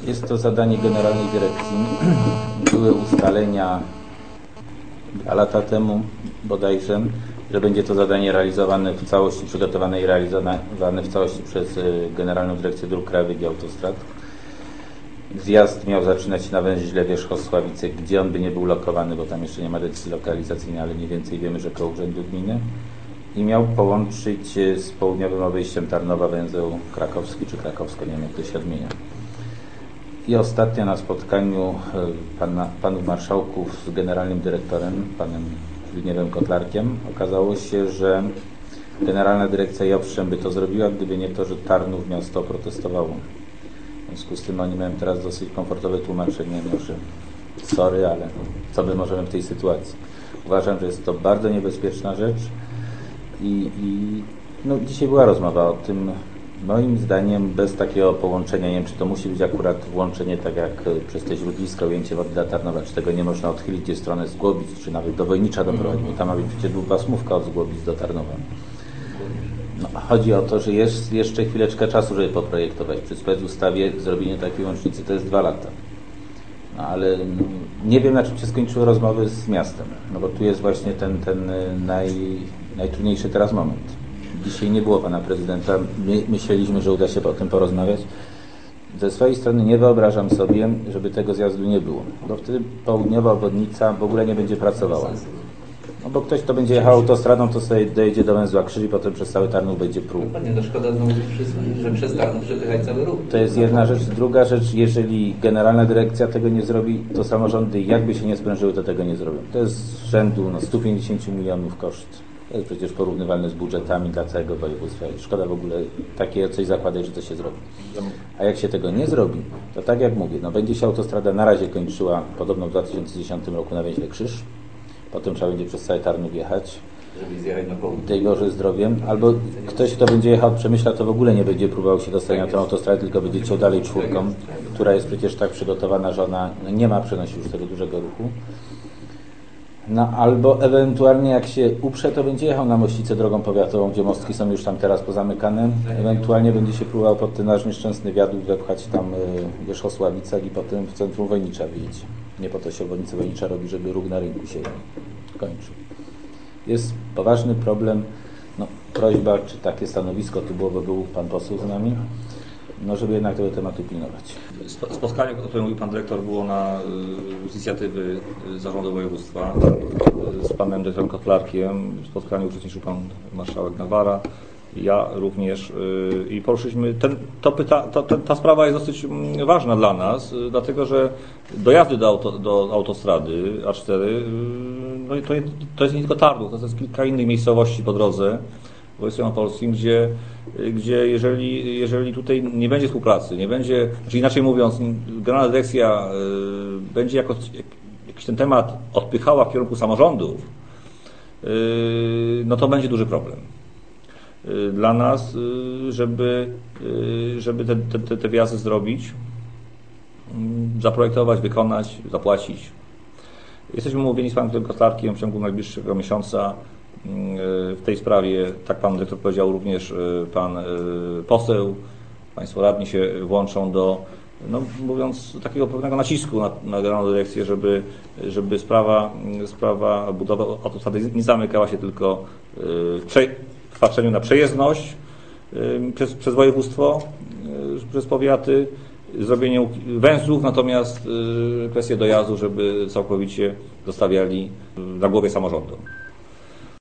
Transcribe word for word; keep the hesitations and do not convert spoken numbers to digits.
Jest to zadanie Generalnej Dyrekcji. Były ustalenia dwa lata temu bodajże, że będzie to zadanie realizowane w całości, przygotowane i realizowane w całości przez Generalną Dyrekcję Dróg Krajowych i Autostrad. Zjazd miał zaczynać się na węźle Wierzchow-Sławice, gdzie on by nie był lokowany, bo tam jeszcze nie ma decyzji lokalizacyjnej, ale mniej więcej wiemy, że koło Urzędu Gminy. I miał połączyć z południowym obejściem Tarnowa węzeł krakowski czy krakowsko, nie wiem jak to się odmienia. I ostatnio na spotkaniu pana, panów marszałków z generalnym dyrektorem, panem Zbigniewem Kotlarkiem, okazało się, że Generalna Dyrekcja i owszem by to zrobiła, gdyby nie to, że Tarnów miasto protestowało. W związku z tym oni mają teraz dosyć komfortowe tłumaczenie, no, że sorry, ale co my możemy w tej sytuacji. Uważam, że jest to bardzo niebezpieczna rzecz i, i no, dzisiaj była rozmowa o tym. Moim zdaniem bez takiego połączenia, nie wiem czy to musi być akurat włączenie tak jak przez te źródliska, ujęcie wody dla Tarnowa, czy tego nie można odchylić gdzie stronę Zgłobic, czy nawet do Wojnicza doprowadzić, bo tam ma być przecież dwupasmówka od Zgłobic do Tarnowa. No, chodzi o to, że jest jeszcze chwileczkę czasu, żeby poprojektować. Przy specustawie zrobienie takiej łącznicy to jest dwa lata. No, ale no, nie wiem na czym się skończyły rozmowy z miastem, no bo tu jest właśnie ten, ten naj, najtrudniejszy teraz moment. Dzisiaj nie było pana prezydenta. My myśleliśmy, że uda się o tym porozmawiać. Ze swojej strony nie wyobrażam sobie, żeby tego zjazdu nie było, bo wtedy południowa obwodnica w ogóle nie będzie pracowała. No bo ktoś, kto będzie jechał autostradą, to sobie dojedzie do węzła Krzyż i potem przez cały Tarnów będzie prół. Panie, no szkoda znowu, że przez Tarnów przepychać cały ruch. To jest jedna rzecz. Druga rzecz, jeżeli Generalna Dyrekcja tego nie zrobi, to samorządy jakby się nie sprężyły, to tego nie zrobią. To jest z rzędu no, sto pięćdziesiąt milionów koszt. To jest przecież porównywalne z budżetami dla całego województwa. Szkoda w ogóle takie coś zakładać, że to się zrobi. A jak się tego nie zrobi, to tak jak mówię, no będzie się autostrada na razie kończyła podobno w dwa tysiące dziesiątym roku na węźle Krzyż. Potem trzeba będzie przez cały Tarnów jechać. Żeby zjechać na południe. Tej Boże zdrowiem. Albo ktoś, kto będzie jechał od Przemyśla, to w ogóle nie będzie próbował się dostać na tę autostradę, tylko będzie ciął dalej czwórką, która jest przecież tak przygotowana, że ona nie ma przenosić już tego dużego ruchu. No albo ewentualnie jak się uprze, to będzie jechał na Mościcę drogą powiatową, gdzie mostki są już tam teraz pozamykane. Ewentualnie będzie się próbował pod ten nasz nieszczęsny wiadukt wepchać tam w Wierzchosławicach i potem w centrum Wojnicza wyjść. Nie po to się obwodnica Wojnicza robi, żeby ruch na rynku się kończył. Jest poważny problem. No, prośba, czy takie stanowisko tu było, bo był pan poseł z nami, no żeby jednak tego tematu pilnować. Spotkanie, o którym mówił pan dyrektor, było na y, z inicjatywy Zarządu Województwa z panem dyrektorem Kotlarkiem. W spotkaniu uczestniczył pan marszałek Nawara, ja również y, i poruszyliśmy ten, to pyta, to, to, ta sprawa jest dosyć ważna dla nas, y, dlatego że dojazdy do, auto, do autostrady A cztery y, no, to, to jest nie tylko Tarnów, to jest kilka innych miejscowości po drodze w województwie małopolskim, gdzie, gdzie jeżeli, jeżeli tutaj nie będzie współpracy, nie będzie, znaczy inaczej mówiąc, Generalna Dyrekcja y, będzie jako, jakiś ten temat odpychała w kierunku samorządów, y, no to będzie duży problem y, dla nas, y, żeby, y, żeby te, te, te wjazdy zrobić, y, zaprojektować, wykonać, zapłacić. Jesteśmy umówieni z panem Kotlarkiem w ciągu najbliższego miesiąca w tej sprawie, tak pan dyrektor powiedział, również pan poseł, państwo radni się włączą do, no mówiąc, takiego pewnego nacisku na, na Generalną Dyrekcję, żeby, żeby sprawa, sprawa budowy autostrady nie zamykała się tylko w, prze, w patrzeniu na przejezdność przez, przez województwo, przez powiaty, zrobienie węzłów, natomiast kwestie dojazdu, żeby całkowicie zostawiali na głowie samorządom.